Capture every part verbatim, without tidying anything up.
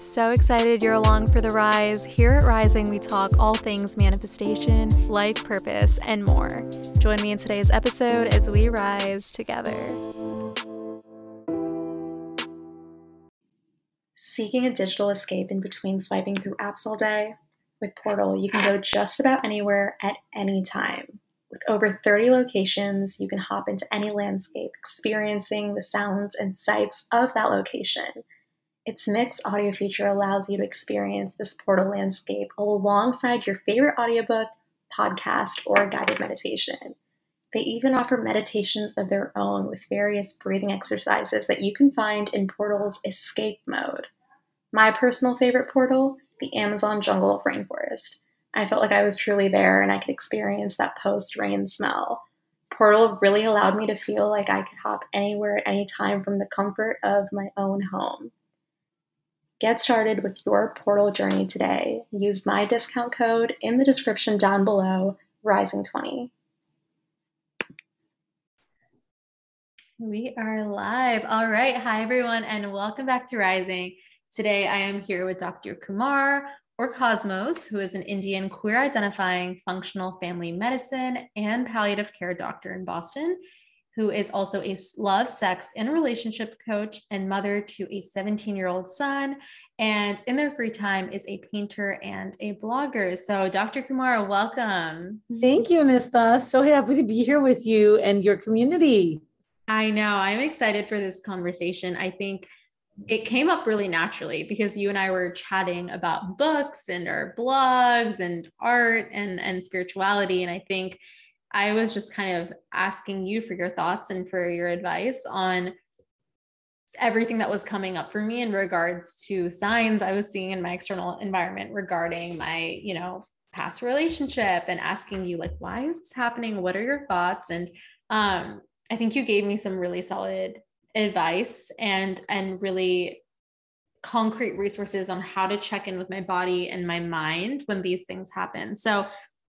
so excited you're along for the rise. Here at Rising, we talk all things manifestation, life purpose, and more. Join me in today's episode as we rise together. Seeking a digital escape in between swiping through apps all day? With Portal, you can go just about anywhere at any time. With over thirty locations, you can hop into any landscape, experiencing the sounds and sights of that location. Its mixed audio feature allows you to experience this Portal landscape alongside your favorite audiobook, podcast, or guided meditation. They even offer meditations of their own with various breathing exercises that you can find in Portal's escape mode. My personal favorite portal, the Amazon jungle of rainforest. I felt like I was truly there and I could experience that post-rain smell. Portal really allowed me to feel like I could hop anywhere at any time from the comfort of my own home. Get started with your Portal journey today. Use my discount code in the description down below, rising twenty. We are live. All right. Hi, everyone, and welcome back to Rising. Today, I am here with Doctor Kumar, or Cosmos, who is an Indian queer-identifying functional family medicine and palliative care doctor in Boston, who is also a love, sex, and relationship coach and mother to a seventeen-year-old son, and in their free time is a painter and a blogger. So Doctor Kumar, welcome. Thank you, Anista. So happy to be here with you and your community. I know. I'm excited for this conversation. I think it came up really naturally because you and I were chatting about books and our blogs and art and, and spirituality. And I think I was just kind of asking you for your thoughts and for your advice on everything that was coming up for me in regards to signs I was seeing in my external environment regarding my, you know, past relationship, and asking you like, why is this happening? What are your thoughts? And um, I think you gave me some really solid advice and and really concrete resources on how to check in with my body and my mind when these things happen. So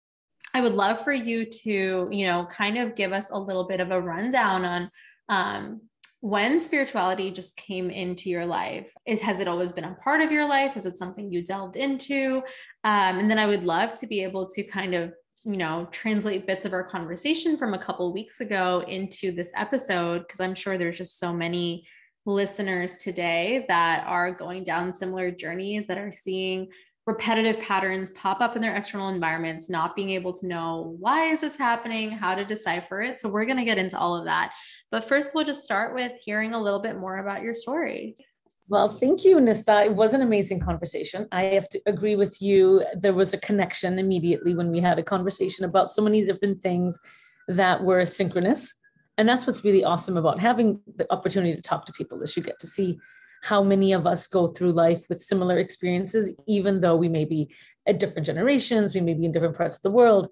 I would love for you to, you know, kind of give us a little bit of a rundown on um, when spirituality just came into your life. Is, has it always been a part of your life? Is it something you delved into? Um, and then I would love to be able to kind of, you know, translate bits of our conversation from a couple of weeks ago into this episode, because I'm sure there's just so many listeners today that are going down similar journeys, that are seeing repetitive patterns pop up in their external environments, not being able to know why is this happening, how to decipher it. So we're going to get into all of that. But first, we'll just start with hearing a little bit more about your story. Well, thank you, Nista. It was an amazing conversation. I have to agree with you. There was a connection immediately when we had a conversation about so many different things that were synchronous. And that's what's really awesome about having the opportunity to talk to people, is you get to see how many of us go through life with similar experiences, even though we may be at different generations, we may be in different parts of the world.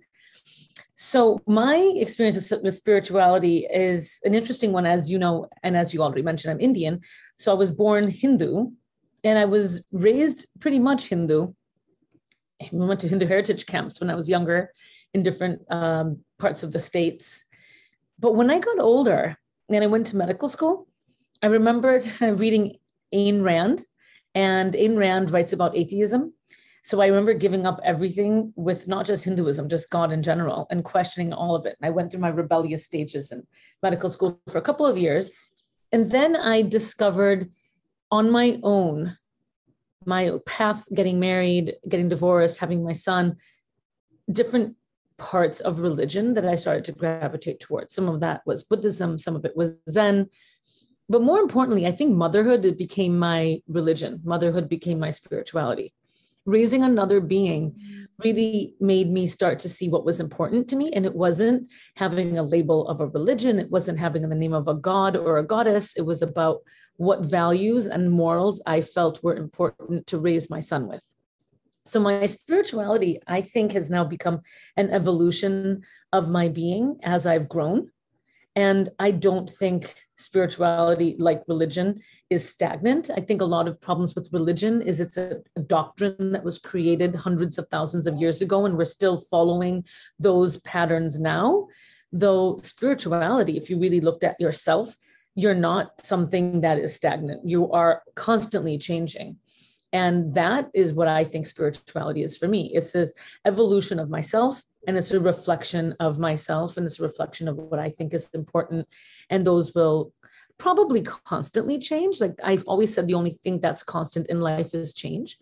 So my experience with, with spirituality is an interesting one, as you know, and as you already mentioned, I'm Indian. So I was born Hindu and I was raised pretty much Hindu. We went to Hindu heritage camps when I was younger in different um, parts of the States. But when I got older and I went to medical school, I remembered reading Ayn Rand, and Ayn Rand writes about atheism. So I remember giving up everything with not just Hinduism, just God in general, and questioning all of it. And I went through my rebellious stages in medical school for a couple of years. And then I discovered on my own, my path, getting married, getting divorced, having my son, different parts of religion that I started to gravitate towards. Some of that was Buddhism, some of it was Zen. But more importantly, I think motherhood, it became my religion. Motherhood became my spirituality. Raising another being really made me start to see what was important to me. And it wasn't having a label of a religion. It wasn't having the name of a god or a goddess. It was about what values and morals I felt were important to raise my son with. So my spirituality, I think, has now become an evolution of my being as I've grown. And I don't think spirituality, like religion, is stagnant. I think a lot of problems with religion is it's a, a doctrine that was created hundreds of thousands of years ago, and we're still following those patterns now. Though spirituality, if you really looked at yourself, you're not something that is stagnant. You are constantly changing. And that is what I think spirituality is for me. It's this evolution of myself, and it's a reflection of myself, and it's a reflection of what I think is important. And those will probably constantly change. Like I've always said, the only thing that's constant in life is change.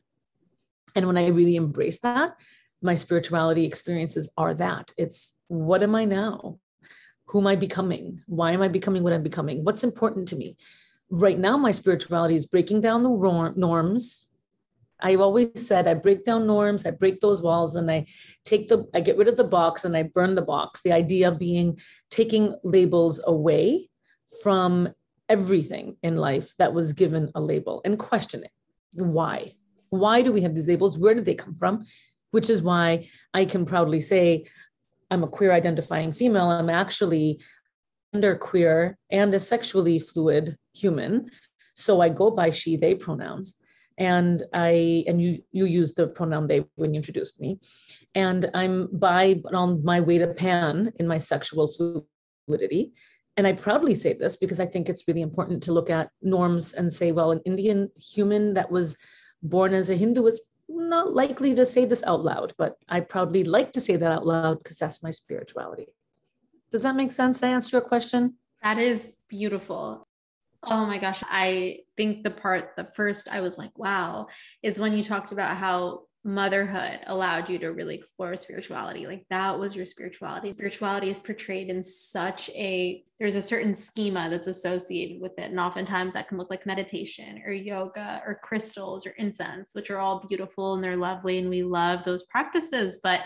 And when I really embrace that, my spirituality experiences are that. It's, what am I now? Who am I becoming? Why am I becoming what I'm becoming? What's important to me? Right now, my spirituality is breaking down the norms. I've always said I break down norms, I break those walls, and I take the, I get rid of the box and I burn the box. The idea being taking labels away from everything in life that was given a label, and question it. Why? Why do we have these labels? Where did they come from? Which is why I can proudly say I'm a queer identifying female. I'm actually genderqueer and a sexually fluid human. So I go by she, they pronouns. And I, and you, you used the pronoun they when you introduced me. And I'm bi on my way to pan in my sexual fluidity. And I proudly say this because I think it's really important to look at norms and say, well, an Indian human that was born as a Hindu is not likely to say this out loud, but I proudly like to say that out loud because that's my spirituality. Does that make sense? Did I answer your question? That is beautiful. Oh my gosh. I think the part, the first I was like, wow, is when you talked about how motherhood allowed you to really explore spirituality. Like that was your spirituality. Spirituality is portrayed in such a, there's a certain schema that's associated with it. And oftentimes that can look like meditation or yoga or crystals or incense, which are all beautiful and they're lovely. And we love those practices, but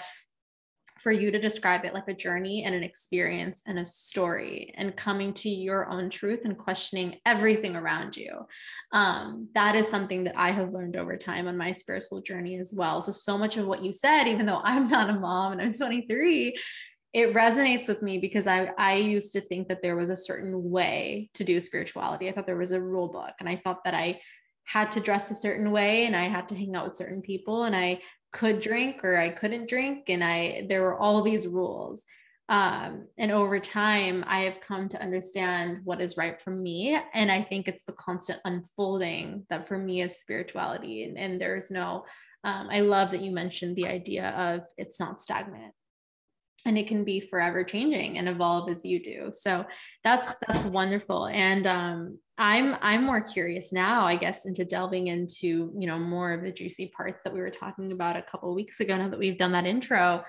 for you to describe it like a journey and an experience and a story and coming to your own truth and questioning everything around you. Um, that is something that I have learned over time on my spiritual journey as well. So, so much of what you said, even though I'm not a mom and I'm twenty-three, it resonates with me because I, I used to think that there was a certain way to do spirituality. I thought there was a rule book, and I thought that I had to dress a certain way and I had to hang out with certain people, and I could drink or I couldn't drink. And I, there were all these rules. Um, and over time, I have come to understand what is right for me. And I think it's the constant unfolding that for me is spirituality. And, and there's no, um, I love that you mentioned the idea of it's not stagnant. And it can be forever changing and evolve as you do. So that's, that's wonderful. And, um, I'm, I'm more curious now, I guess, into delving into, you know, more of the juicy parts that we were talking about a couple of weeks ago, now that we've done that intro,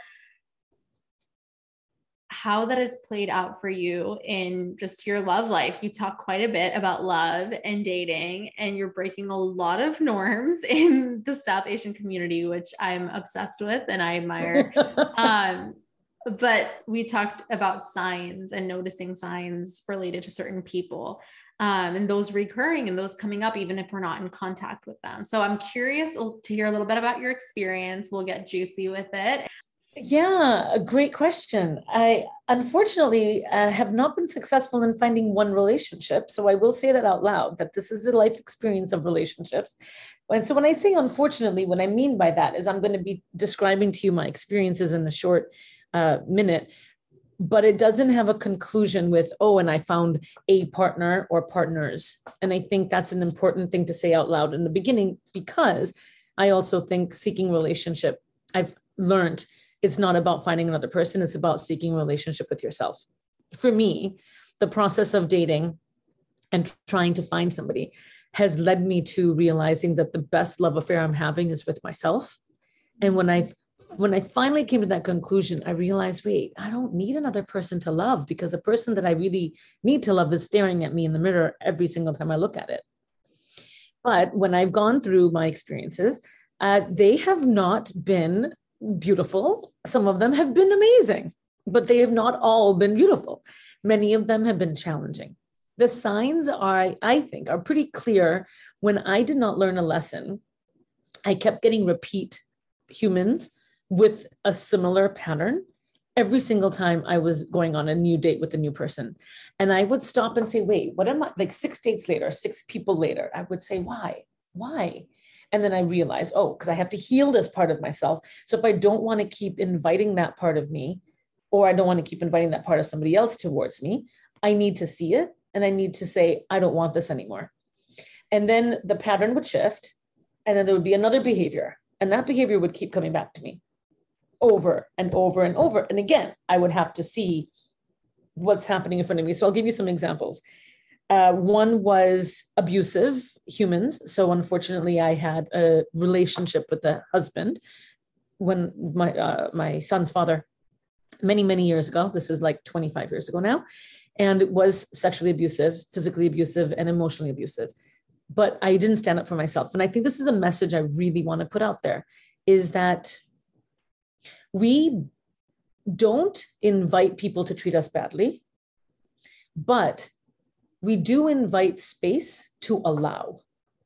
how that has played out for you in just your love life. You talk quite a bit about love and dating, and you're breaking a lot of norms in the South Asian community, which I'm obsessed with and I admire. um, But we talked about signs and noticing signs related to certain people, um, and those recurring and those coming up, even if we're not in contact with them. So I'm curious to hear a little bit about your experience. We'll get juicy with it. Yeah, a great question. I unfortunately uh, have not been successful in finding one relationship. So I will say that out loud, that this is a life experience of relationships. And so when I say unfortunately, what I mean by that is I'm going to be describing to you my experiences in a short uh, minute, but it doesn't have a conclusion with, oh, and I found a partner or partners. And I think that's an important thing to say out loud in the beginning, because I also think seeking relationship, I've learned it's not about finding another person. It's about seeking relationship with yourself. For me, the process of dating and trying to find somebody has led me to realizing that the best love affair I'm having is with myself. And when I when I finally came to that conclusion, I realized, wait, I don't need another person to love, because the person that I really need to love is staring at me in the mirror every single time I look at it. But when I've gone through my experiences, uh, they have not been beautiful. Some of them have been amazing, but they have not all been beautiful. Many of them have been challenging. The signs are, I think, are pretty clear. When I did not learn a lesson, I kept getting repeat humans with a similar pattern every single time I was going on a new date with a new person. And I would stop and say, wait, what am I, like six dates later, six people later, I would say, why, why? And then I realized, oh, because I have to heal this part of myself. So if I don't want to keep inviting that part of me, or I don't want to keep inviting that part of somebody else towards me, I need to see it. And I need to say, I don't want this anymore. And then the pattern would shift. And then there would be another behavior, and that behavior would keep coming back to me over and over and over. And again, I would have to see what's happening in front of me. So I'll give you some examples. Uh, one was abusive humans. So unfortunately, I had a relationship with the husband when my uh, my son's father, many, many years ago, this is like twenty-five years ago now, and it was sexually abusive, physically abusive, and emotionally abusive. But I didn't stand up for myself. And I think this is a message I really want to put out there, is that we don't invite people to treat us badly, but we do invite space to allow.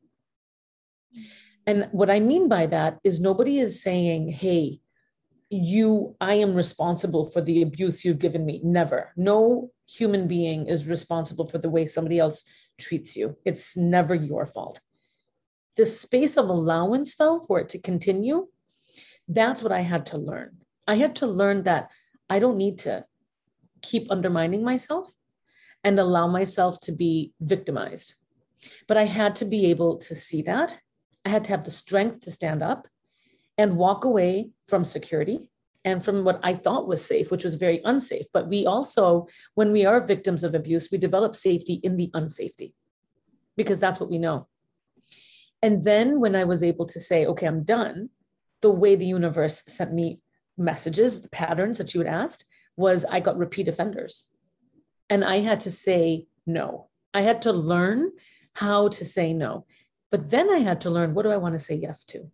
And what I mean by that is nobody is saying, hey, you, I am responsible for the abuse you've given me. Never. No human being is responsible for the way somebody else treats you. It's never your fault. The space of allowance, though, for it to continue, that's what I had to learn. I had to learn that I don't need to keep undermining myself and allow myself to be victimized. But I had to be able to see that. I had to have the strength to stand up and walk away from security and from what I thought was safe, which was very unsafe. But we also, when we are victims of abuse, we develop safety in the unsafety because that's what we know. And then when I was able to say, okay, I'm done, the way the universe sent me messages, the patterns that you had asked, was I got repeat offenders. And I had to say no. I had to learn how to say no. But then I had to learn, what do I want to say yes to?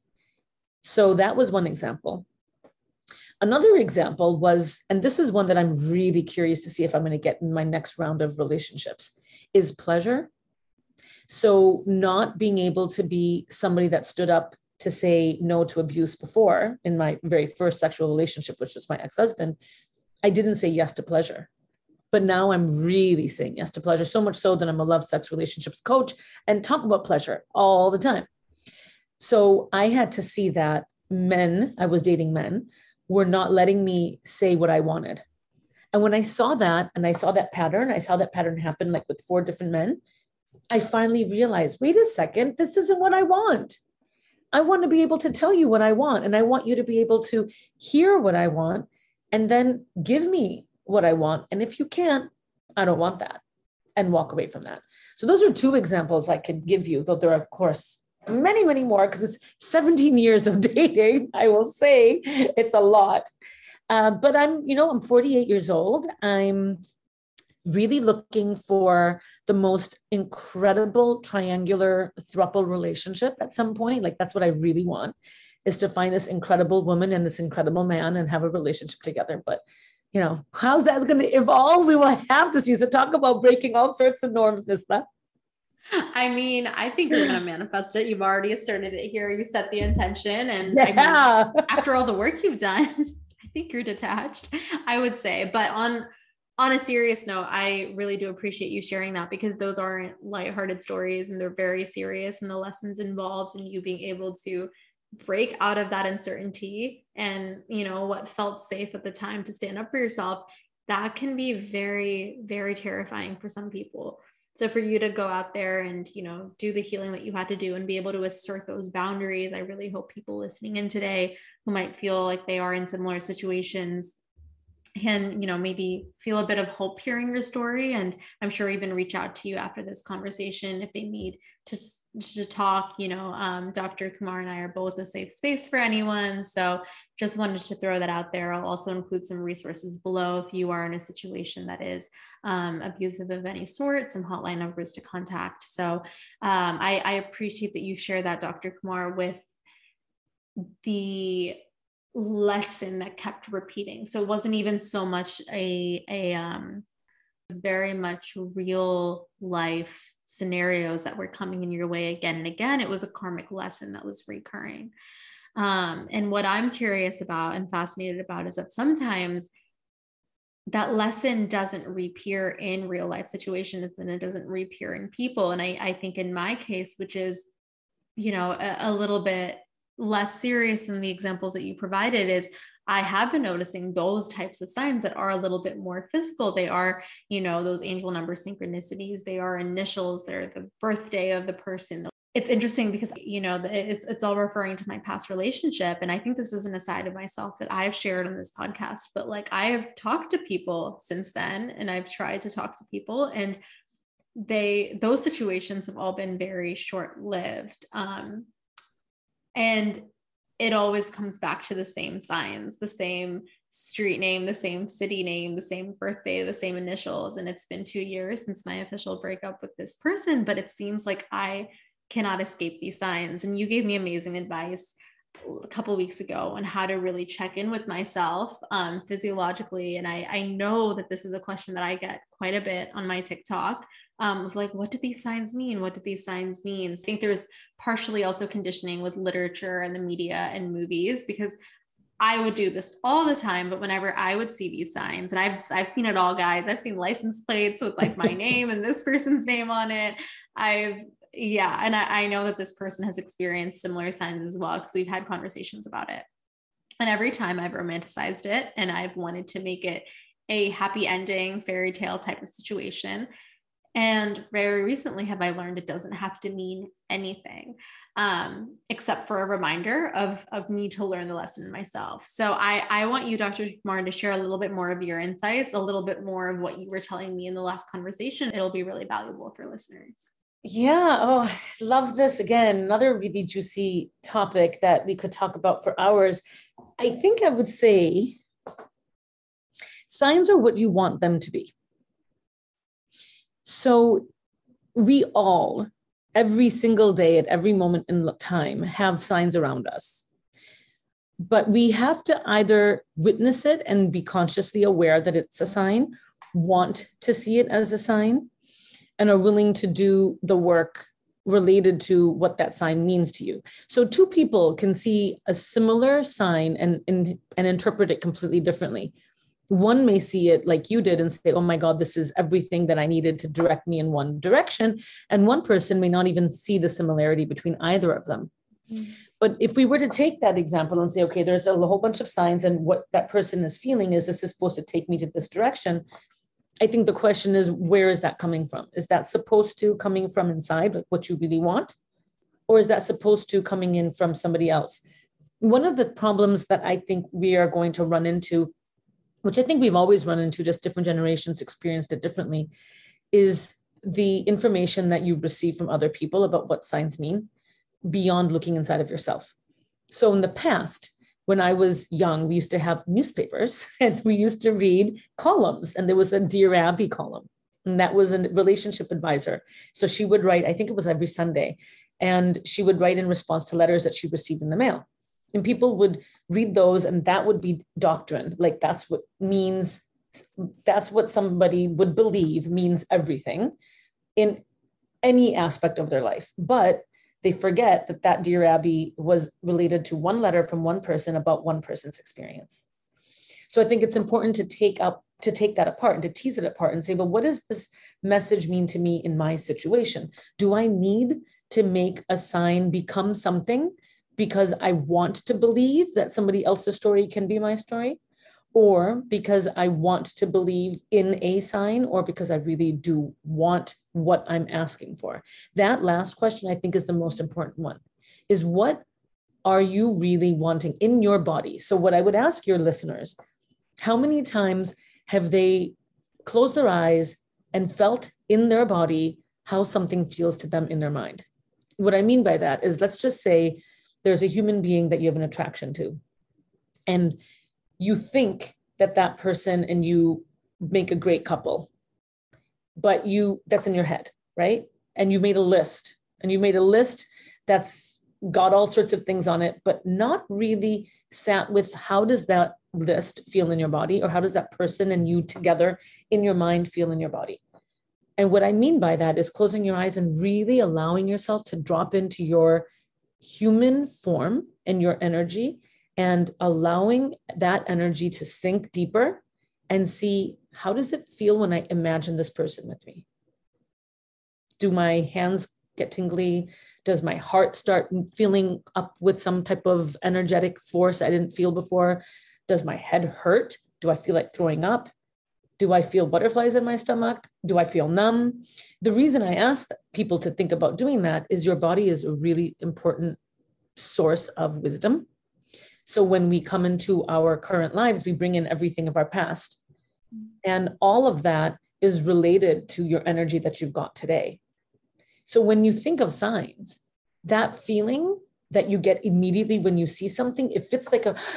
So that was one example. Another example was, and this is one that I'm really curious to see if I'm going to get in my next round of relationships, is pleasure. So not being able to be somebody that stood up to say no to abuse before in my very first sexual relationship, which was my ex-husband, I didn't say yes to pleasure. But now I'm really saying yes to pleasure, so much so that I'm a love, sex, relationships coach and talk about pleasure all the time. So I had to see that men, I was dating men, were not letting me say what I wanted. And when I saw that, and I saw that pattern, I saw that pattern happen like with four different men, I finally realized, wait a second, this isn't what I want. I want to be able to tell you what I want. And I want you to be able to hear what I want and then give me what I want. And if you can't, I don't want that, and walk away from that. So those are two examples I could give you, though there are, of course, many, many more, because it's seventeen years of dating. I will say it's a lot. Uh, but I'm, you know, I'm forty-eight years old. I'm really looking for the most incredible triangular throuple relationship at some point. Like that's what I really want, is to find this incredible woman and this incredible man and have a relationship together. But you know, how's that going to evolve? We will have to see. So talk about breaking all sorts of norms, Nistha. I mean, I think you're going to manifest it. You've already asserted it here. You set the intention. And yeah. I mean, after all the work you've done, I think you're detached, I would say. But on, on a serious note, I really do appreciate you sharing that, because those aren't lighthearted stories and they're very serious, and the lessons involved in you being able to break out of that uncertainty and, you know, what felt safe at the time to stand up for yourself, that can be very, very terrifying for some people. So for you to go out there and, you know, do the healing that you had to do and be able to assert those boundaries, I really hope people listening in today who might feel like they are in similar situations can, you know, maybe feel a bit of hope hearing your story. And I'm sure even reach out to you after this conversation if they need to, to talk. You know, um, Doctor Kumar and I are both a safe space for anyone. So just wanted to throw that out there. I'll also include some resources below if you are in a situation that is um, abusive of any sort, some hotline numbers to contact. So um, I, I appreciate that you share that, Doctor Kumar, with the lesson that kept repeating. So it wasn't even so much a, a um, it was very much real life scenarios that were coming in your way again and again. It was a karmic lesson that was recurring. Um, and what I'm curious about and fascinated about is that sometimes that lesson doesn't reappear in real life situations, and it doesn't reappear in people. And I, I think in my case, which is, you know, a, a little bit less serious than the examples that you provided, is I have been noticing those types of signs that are a little bit more physical. They are, you know, those angel number synchronicities. They are initials. They're the birthday of the person, it's interesting because, you know, it's, it's all referring to my past relationship. And I think this is an aside of myself that I've shared on this podcast, but like I have talked to people since then, and I've tried to talk to people, and they, those situations have all been very short-lived. Um, and it always comes back to the same signs, the same street name, the same city name, the same birthday, the same initials. And it's been two years since my official breakup with this person, but it seems like I cannot escape these signs. And you gave me amazing advice a couple of weeks ago on how to really check in with myself um, physiologically. And I, I know that this is a question that I get quite a bit on my TikTok um, of like, what do these signs mean? What do these signs mean? I think there's partially also conditioning with literature and the media and movies, because I would do this all the time, but whenever I would see these signs, and I've, I've seen it all, guys, I've seen license plates with like my name and this person's name on it. I've, yeah. And I, I know that this person has experienced similar signs as well, because we've had conversations about it. And every time I've romanticized it and I've wanted to make it a happy ending, fairy tale type of situation. And very recently have I learned it doesn't have to mean anything, um, except for a reminder of, of me to learn the lesson myself. So I, I want you, Doctor Kumar, to share a little bit more of your insights, a little bit more of what you were telling me in the last conversation. It'll be really valuable for listeners. Yeah. Oh, love this. Again, another really juicy topic that we could talk about for hours. I think I would say signs are what you want them to be. So we all, every single day at every moment in time, have signs around us. But we have to either witness it and be consciously aware that it's a sign, want to see it as a sign, and are willing to do the work related to what that sign means to you. So two people can see a similar sign and, and, and interpret it completely differently. One may see it like you did and say, oh my God, this is everything that I needed to direct me in one direction. And one person may not even see the similarity between either of them. Mm-hmm. But if we were to take that example and say, okay, there's a whole bunch of signs, and what that person is feeling is this is supposed to take me to this direction. I think the question is, where is that coming from? Is that supposed to coming from inside, like what you really want? Or is that supposed to coming in from somebody else? One of the problems that I think we are going to run into, which I think we've always run into, just different generations experienced it differently, is the information that you receive from other people about what signs mean beyond looking inside of yourself. So in the past, when I was young, we used to have newspapers and we used to read columns, and there was a Dear Abby column, and that was a relationship advisor. So she would write, I think it was every Sunday, and she would write in response to letters that she received in the mail. And people would read those, and that would be doctrine. Like that's what means, that's what somebody would believe means everything in any aspect of their life. But they forget that that Dear Abby was related to one letter from one person about one person's experience. So I think it's important to take up, to take that apart and to tease it apart and say, well, what does this message mean to me in my situation? Do I need to make a sign become something because I want to believe that somebody else's story can be my story? Or because I want to believe in a sign, or because I really do want what I'm asking for? That last question, I think, is the most important one, is what are you really wanting in your body? So what I would ask your listeners, how many times have they closed their eyes and felt in their body how something feels to them in their mind? What I mean by that is, let's just say there's a human being that you have an attraction to, and you think that that person and you make a great couple, but you, that's in your head, right? And you made a list, and you made a list that's got all sorts of things on it, but not really sat with how does that list feel in your body, or how does that person and you together in your mind feel in your body? And what I mean by that is closing your eyes and really allowing yourself to drop into your human form and your energy, and allowing that energy to sink deeper and see, how does it feel when I imagine this person with me? Do my hands get tingly? Does my heart start feeling up with some type of energetic force I didn't feel before? Does my head hurt? Do I feel like throwing up? Do I feel butterflies in my stomach? Do I feel numb? The reason I ask people to think about doing that is your body is a really important source of wisdom. So when we come into our current lives, we bring in everything of our past. And all of that is related to your energy that you've got today. So when you think of signs, that feeling that you get immediately when you see something, if it's like a,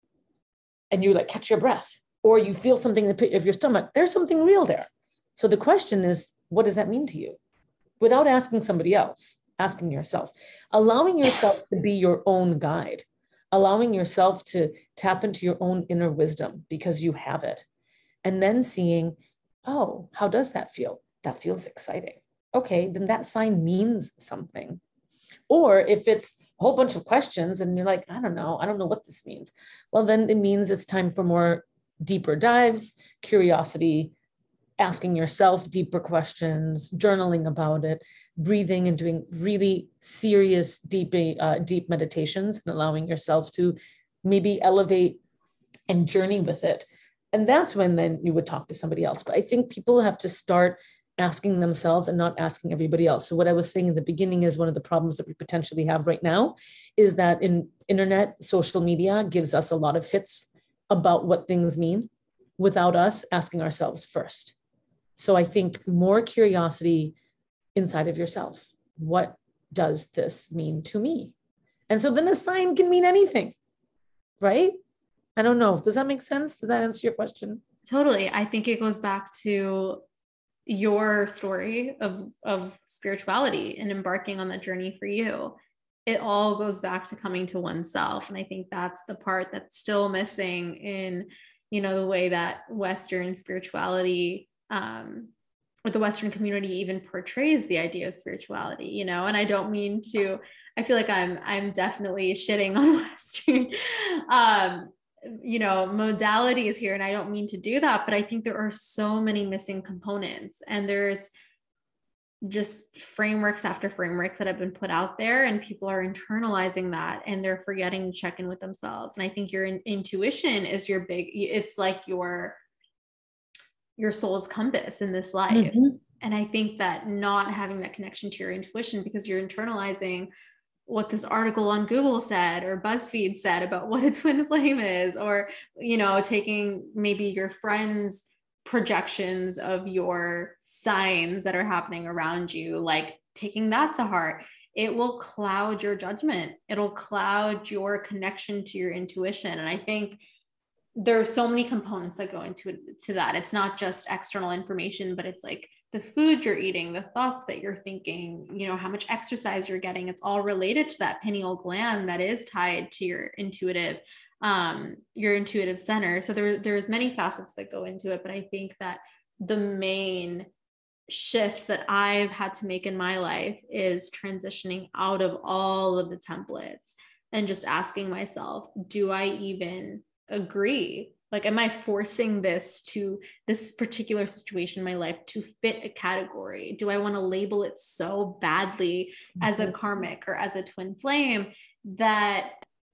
and you like catch your breath, or you feel something in the pit of your stomach, there's something real there. So the question is, what does that mean to you? Without asking somebody else, asking yourself, allowing yourself to be your own guide, allowing yourself to tap into your own inner wisdom because you have it. And then seeing, oh, how does that feel? That feels exciting. Okay, then that sign means something. Or if it's a whole bunch of questions and you're like, I don't know, I don't know what this means. Well, then it means it's time for more deeper dives, curiosity, asking yourself deeper questions, journaling about it, breathing and doing really serious, deep, uh, deep meditations and allowing yourself to maybe elevate and journey with it. And that's when then you would talk to somebody else. But I think people have to start asking themselves and not asking everybody else. So what I was saying in the beginning is one of the problems that we potentially have right now is that in internet, social media gives us a lot of hits about what things mean without us asking ourselves first. So I think more curiosity inside of yourself. What does this mean to me? And so then a sign can mean anything, right? I don't know. Does that make sense? Does that answer your question? Totally. I think it goes back to your story of, of spirituality and embarking on that journey for you. It all goes back to coming to oneself. And I think that's the part that's still missing in, you know, the way that Western spirituality, um, or the Western community even portrays the idea of spirituality, you know, and I don't mean to, I feel like I'm, I'm definitely shitting on Western, um, you know, modalities here. And I don't mean to do that, but I think there are so many missing components, and there's just frameworks after frameworks that have been put out there, and people are internalizing that and they're forgetting to check in with themselves. And I think your in- intuition is your big, it's like your, your soul's compass in this life. Mm-hmm. And I think that not having that connection to your intuition, because you're internalizing what this article on Google said or BuzzFeed said about what a twin flame is, or, you know, taking maybe your friends' projections of your signs that are happening around you, like taking that to heart, it will cloud your judgment. It'll cloud your connection to your intuition. And I think there are so many components that go into to that. It's not just external information, but it's like the food you're eating, the thoughts that you're thinking, you know, how much exercise you're getting. It's all related to that pineal gland that is tied to your intuitive, um, your intuitive center. So there, there's many facets that go into it, but I think that the main shift that I've had to make in my life is transitioning out of all of the templates and just asking myself, do I even agree? Like, am I forcing this to this particular situation in my life to fit a category? Do I want to label it so badly as a karmic or as a twin flame that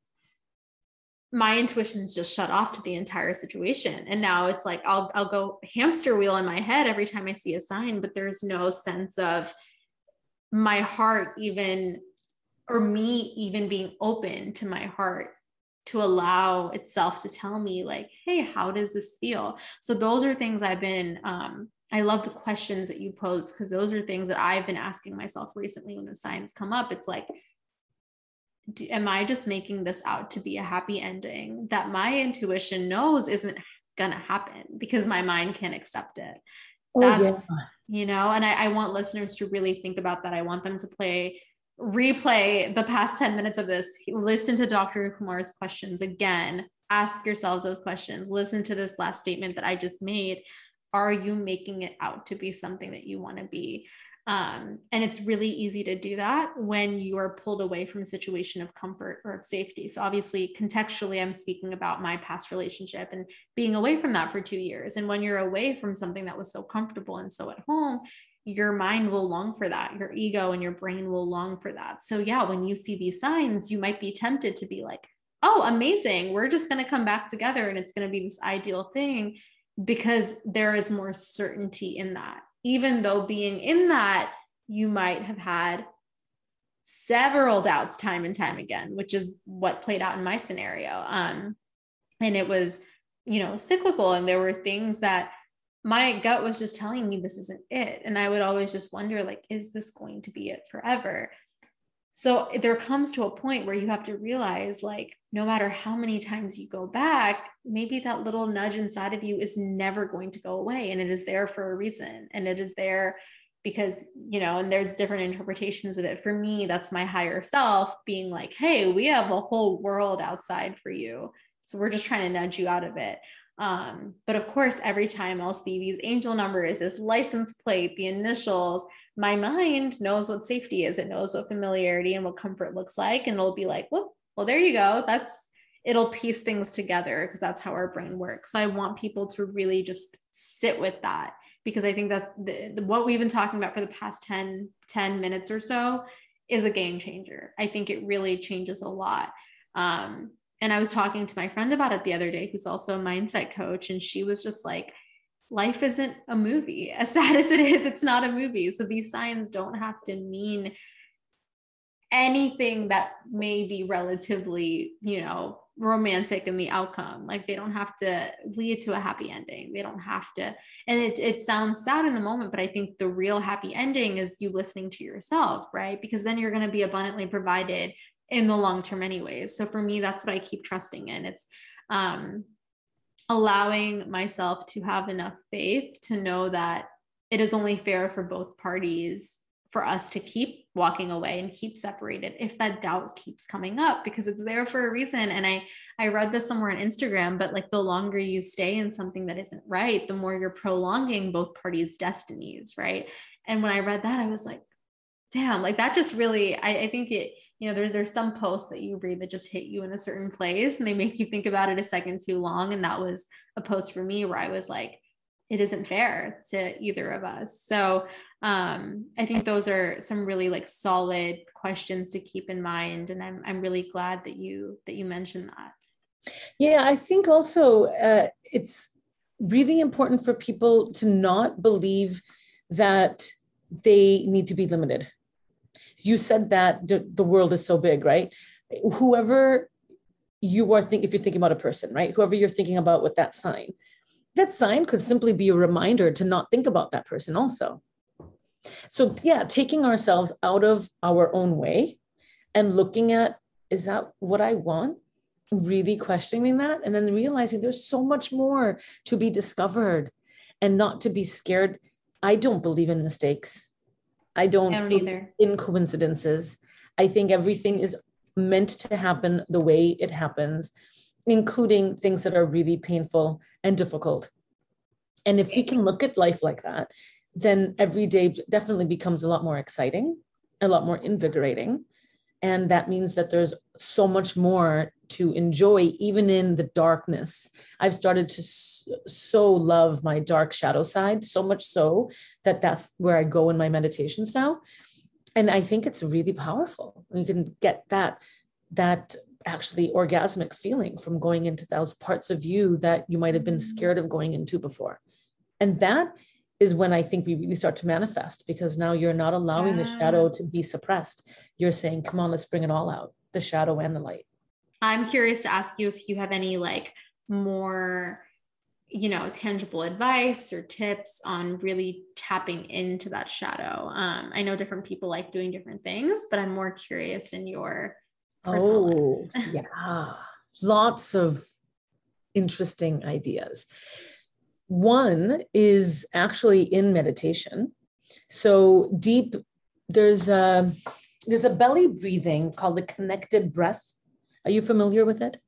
my intuition's just shut off to the entire situation? And now it's like, I'll, I'll go hamster wheel in my head every time I see a sign, but there's no sense of my heart even, or me even being open to my heart to allow itself to tell me like, hey, how does this feel? So those are things I've been, um, I love the questions that you pose, because those are things that I've been asking myself recently when the signs come up. It's like, do, am I just making this out to be a happy ending that my intuition knows isn't going to happen because my mind can't accept it? Oh, That's, yeah. you know, and I, I want listeners to really think about that. I want them to play replay the past ten minutes of this, listen to Doctor Kumar's questions again, ask yourselves those questions, listen to this last statement that I just made. Are you making it out to be something that you want to be? Um, and it's really easy to do that when you are pulled away from a situation of comfort or of safety. So obviously, contextually, I'm speaking about my past relationship and being away from that for two years. And when you're away from something that was so comfortable and so at home, your mind will long for that. Your ego and your brain will long for that. So yeah, when you see these signs, you might be tempted to be like, oh, amazing. We're just going to come back together and it's going to be this ideal thing. because there is more certainty in that, even though being in that, you might have had several doubts time and time again, which is what played out in my scenario. Um, and it was, you know, cyclical. And there were things that my gut was just telling me this isn't it. And I would always just wonder, like, is this going to be it forever? So there comes to a point where you have to realize, like, no matter how many times you go back, maybe that little nudge inside of you is never going to go away. And it is there for a reason. And it is there because, you know, and there's different interpretations of it. For me, that's my higher self being like, hey, we have a whole world outside for you. So we're just trying to nudge you out of it. Um, but of course, every time I'll see these angel numbers, this license plate, the initials, my mind knows what safety is. It knows what familiarity and what comfort looks like. And it'll be like, well, well, there you go. That's, it'll piece things together because that's how our brain works. So I want people to really just sit with that, because I think that the, the, what we've been talking about for the past ten, ten minutes or so is a game changer. I think it really changes a lot. Um, and I was talking to my friend about it the other day, who's also a mindset coach. And she was just like, life isn't a movie. As sad as it is, it's not a movie. So these signs don't have to mean anything that may be relatively, you know, romantic in the outcome. Like, they don't have to lead to a happy ending. They don't have to. And it, it sounds sad in the moment, but I think the real happy ending is you listening to yourself, right? Because then you're going to be abundantly provided in the long term anyways. So for me, that's what I keep trusting in. It's, um, allowing myself to have enough faith to know that it is only fair for both parties for us to keep walking away and keep separated if that doubt keeps coming up, because it's there for a reason. And I, I read this somewhere on Instagram, but like, the longer you stay in something that isn't right, the more you're prolonging both parties' destinies. Right. And when I read that, I was like, damn, like that just really, I, I think it, you know, there's, there's some posts that you read that just hit you in a certain place and they make you think about it a second too long. And that was a post for me where I was like, it isn't fair to either of us. So um, I think those are some really like solid questions to keep in mind. And I'm, I'm really glad that you, that you mentioned that. Yeah, I think also uh, it's really important for people to not believe that they need to be limited. You said that the, the world is so big, right? Whoever you are thinking, if you're thinking about a person, right? Whoever you're thinking about with that sign, that sign could simply be a reminder to not think about that person also. So yeah, taking ourselves out of our own way and looking at, is that what I want? Really questioning that, and then realizing there's so much more to be discovered and not to be scared. I don't believe in mistakes. I don't, I don't believe either. in coincidences. I think everything is meant to happen the way it happens, including things that are really painful and difficult. And if we can look at life like that, then every day definitely becomes a lot more exciting, a lot more invigorating. And that means that there's so much more to enjoy, even in the darkness. I've started to so love my dark shadow side, so much so that that's where I go in my meditations now. And I think it's really powerful. You can get that, that actually orgasmic feeling from going into those parts of you that you might have been scared of going into before. And that is when I think we really start to manifest, because now you're not allowing yeah. the shadow to be suppressed. You're saying, come on, let's bring it all out, the shadow and the light. I'm curious to ask you if you have any like more, you know, tangible advice or tips on really tapping into that shadow. Um, I know different people like doing different things, but I'm more curious in your personal Oh, yeah. Lots of interesting ideas. One is actually in meditation. So deep, there's a, there's a belly breathing called the connected breath. Are you familiar with it?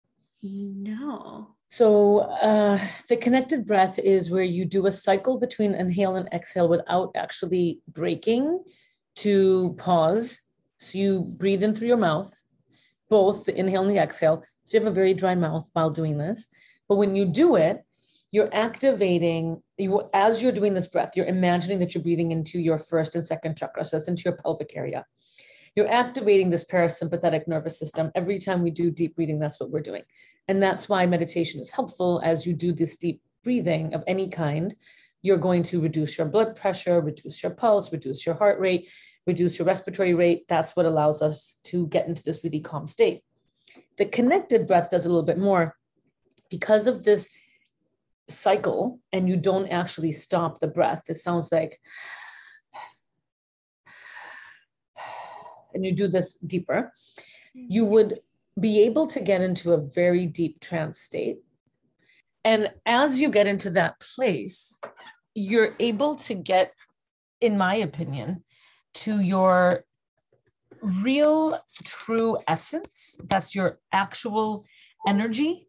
No. So uh, the connected breath is where you do a cycle between inhale and exhale without actually breaking to pause. So you breathe in through your mouth, both the inhale and the exhale. So you have a very dry mouth while doing this. But when you do it, you're activating, you, as you're doing this breath, you're imagining that you're breathing into your first and second chakra. So that's into your pelvic area. You're activating this parasympathetic nervous system. Every time we do deep breathing, that's what we're doing. And that's why meditation is helpful as you do this deep breathing of any kind, you're going to reduce your blood pressure, reduce your pulse, reduce your heart rate, reduce your respiratory rate. That's what allows us to get into this really calm state. The connected breath does a little bit more because of this cycle, and you don't actually stop the breath. It sounds like, and you do this deeper, you would be able to get into a very deep trance state. And as you get into that place, you're able to get, in my opinion, to your real true essence. That's your actual energy.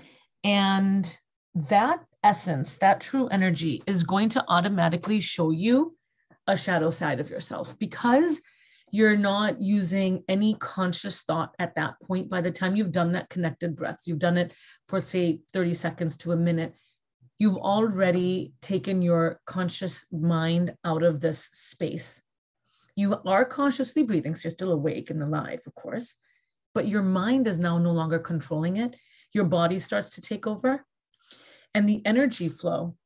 And that essence, that true energy is going to automatically show you a shadow side of yourself, because you're not using any conscious thought at that point. By the time you've done that connected breath, you've done it for say thirty seconds to a minute, you've already taken your conscious mind out of this space. You are consciously breathing, so you're still awake and alive, of course, but your mind is now no longer controlling it. Your body starts to take over, and the energy flow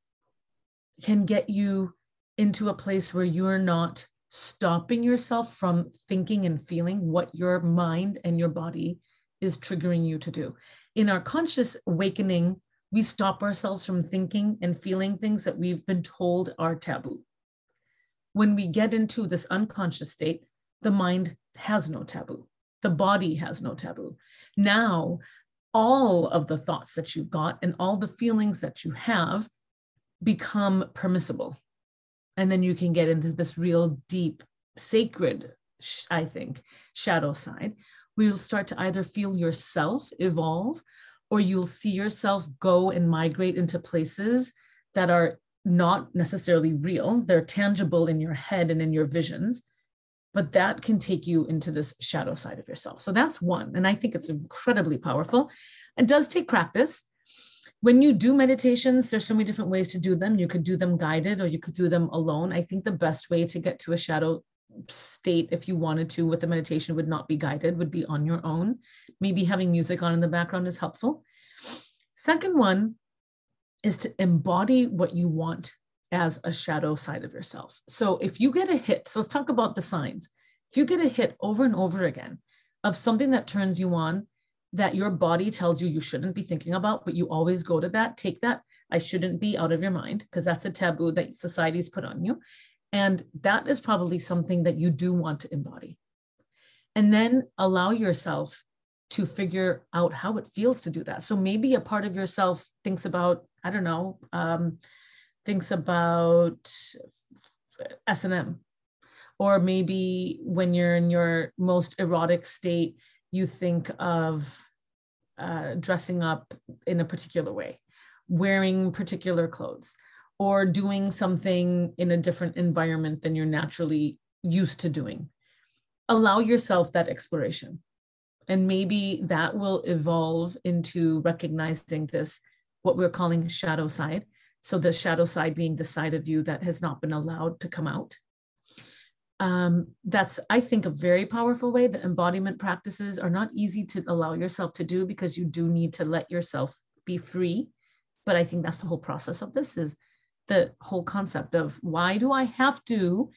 can get you into a place where you're not stopping yourself from thinking and feeling what your mind and your body is triggering you to do. In our conscious awakening, we stop ourselves from thinking and feeling things that we've been told are taboo. When we get into this unconscious state, the mind has no taboo. The body has no taboo. Now, all of the thoughts that you've got and all the feelings that you have become permissible. And then you can get into this real deep, sacred, I think, shadow side, where you'll start to either feel yourself evolve, or you'll see yourself go and migrate into places that are not necessarily real. They're tangible in your head and in your visions, but that can take you into this shadow side of yourself. So that's one. And I think it's incredibly powerful. It does take practice. When you do meditations, there's so many different ways to do them. You could do them guided, or you could do them alone. I think the best way to get to a shadow state, if you wanted to, with the meditation would not be guided, would be on your own. Maybe having music on in the background is helpful. Second one is to embody what you want as a shadow side of yourself. So if you get a hit, so let's talk about the signs. If you get a hit over and over again of something that turns you on, that your body tells you you shouldn't be thinking about, but you always go to that, take that I shouldn't be out of your mind, because that's a taboo that society's put on you. And that is probably something that you do want to embody. And then allow yourself to figure out how it feels to do that. So maybe a part of yourself thinks about, I don't know, um, thinks about S and M, or maybe when you're in your most erotic state, you think of uh, dressing up in a particular way, wearing particular clothes, or doing something in a different environment than you're naturally used to doing. Allow yourself that exploration. And maybe that will evolve into recognizing this, what we're calling shadow side. So the shadow side being the side of you that has not been allowed to come out. Um, that's, I think, a very powerful way. The embodiment practices are not easy to allow yourself to do, because you do need to let yourself be free. But I think that's the whole process of this, is the whole concept of, why do I have to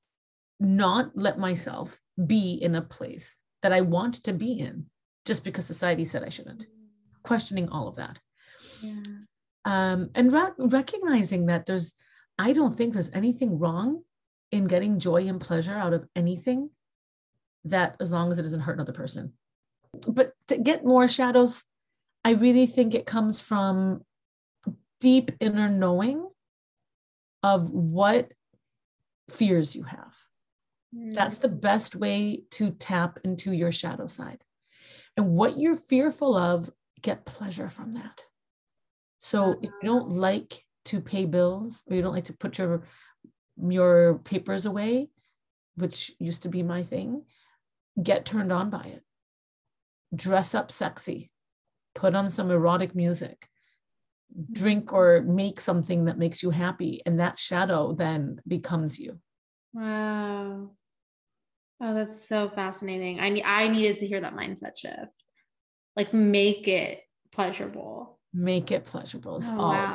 not let myself be in a place that I want to be in just because society said I shouldn't? Questioning all of that. Yeah. Um, and re- recognizing that there's, I don't think there's anything wrong in getting joy and pleasure out of anything, that as long as it doesn't hurt another person. But to get more shadows, I really think it comes from deep inner knowing of what fears you have. Mm. That's the best way to tap into your shadow side. And what you're fearful of, get pleasure from that. So if you don't like to pay bills, or you don't like to put your your papers away, which used to be my thing, get turned on by it. Dress up sexy, put on some erotic music, drink or make something that makes you happy, and that shadow then becomes you. Wow. Oh, that's so fascinating. I I needed to hear that mindset shift. Like, make it pleasurable. Make it pleasurable is oh, all. Wow.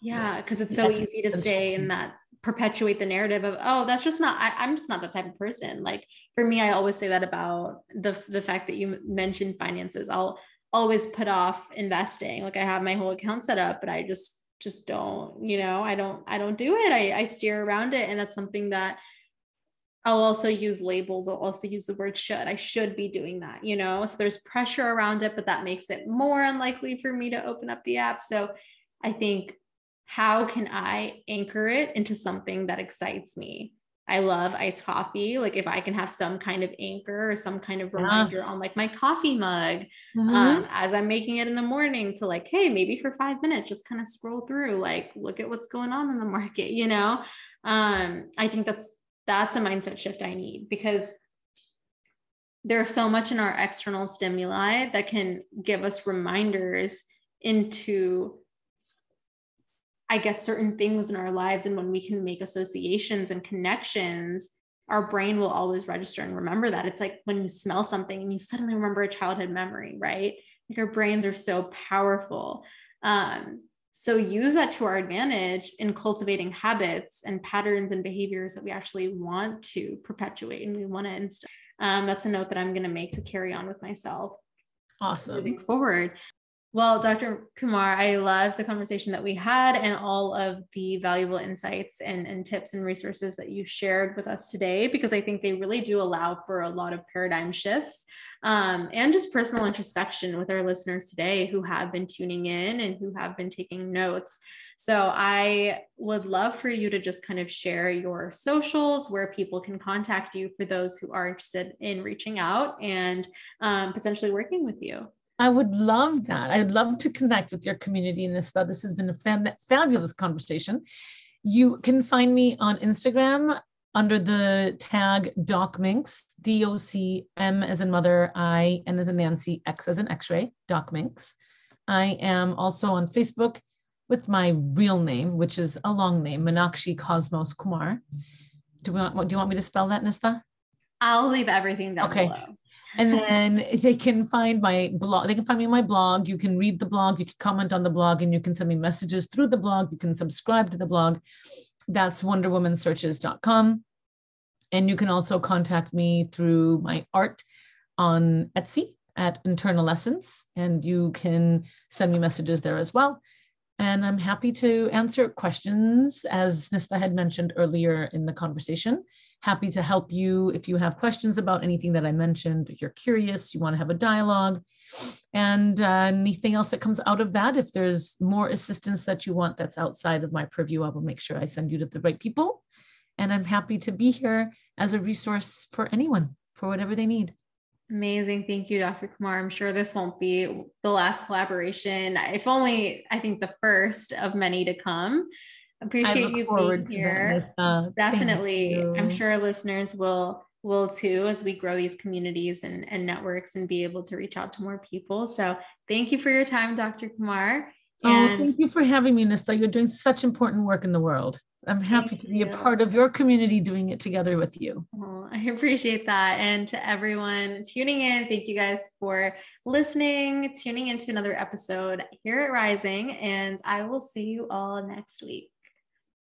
Yeah. Cause it's so easy to stay in that, perpetuate the narrative of, oh, that's just not, I, I'm just not that type of person. Like for me, I always say that about the, the fact that you mentioned finances. I'll always put off investing. Like I have my whole account set up, but I just, just don't, you know, I don't, I don't do it. I, I steer around it. And that's something that I'll also use labels. I'll also use the word should. I should be doing that, you know? So there's pressure around it, but that makes it more unlikely for me to open up the app. So I think, how can I anchor it into something that excites me? I love iced coffee. Like if I can have some kind of anchor or some kind of reminder yeah. on like my coffee mug mm-hmm. um, as I'm making it in the morning to like, hey, maybe for five minutes, just kind of scroll through, like, look at what's going on in the market, you know? Um, I think that's, that's a mindset shift I need, because there's so much in our external stimuli that can give us reminders into, I guess, certain things in our lives. And when we can make associations and connections, our brain will always register and remember that. It's like when you smell something and you suddenly remember a childhood memory, right? Like our brains are so powerful. Um, so use that to our advantage in cultivating habits and patterns and behaviors that we actually want to perpetuate and we want to instill. Um, that's a note that I'm going to make to carry on with myself. Awesome. Moving forward. Well, Doctor Kumar, I love the conversation that we had and all of the valuable insights and, and tips and resources that you shared with us today, because I think they really do allow for a lot of paradigm shifts um, and just personal introspection with our listeners today who have been tuning in and who have been taking notes. So I would love for you to just kind of share your socials, where people can contact you for those who are interested in reaching out and um, potentially working with you. I would love that. I'd love to connect with your community in this. This has been a fan, fabulous conversation. You can find me on Instagram under the tag DocMinx, D O C M as in mother, I, N as in Nancy, X as in X-ray, DocMinx. I am also on Facebook with my real name, which is a long name, Meenakshi Cosmos Kumar. Do, we want, do you want me to spell that, Nistha? I'll leave everything down okay. below. And then they can find my blog. They can find me on my blog. You can read the blog. You can comment on the blog, and you can send me messages through the blog. You can subscribe to the blog. That's wonder woman searches dot com. And you can also contact me through my art on Etsy at Internal Essence. And you can send me messages there as well. And I'm happy to answer questions, as Nistha had mentioned earlier in the conversation. Happy to help you if you have questions about anything that I mentioned, if you're curious, you want to have a dialogue, and uh, anything else that comes out of that. If there's more assistance that you want that's outside of my purview, I will make sure I send you to the right people. And I'm happy to be here as a resource for anyone, for whatever they need. Amazing. Thank you, Doctor Kumar. I'm sure this won't be the last collaboration, if only, I think, the first of many to come. Appreciate you being here. Uh, Definitely. I'm sure listeners will will too, as we grow these communities and, and networks and be able to reach out to more people. So thank you for your time, Doctor Kumar. And oh, thank you for having me, Nistha. You're doing such important work in the world. I'm happy to be you. a part of your community doing it together with you. Well, I appreciate that. And to everyone tuning in, thank you guys for listening, tuning into another episode here at Rising, and I will see you all next week.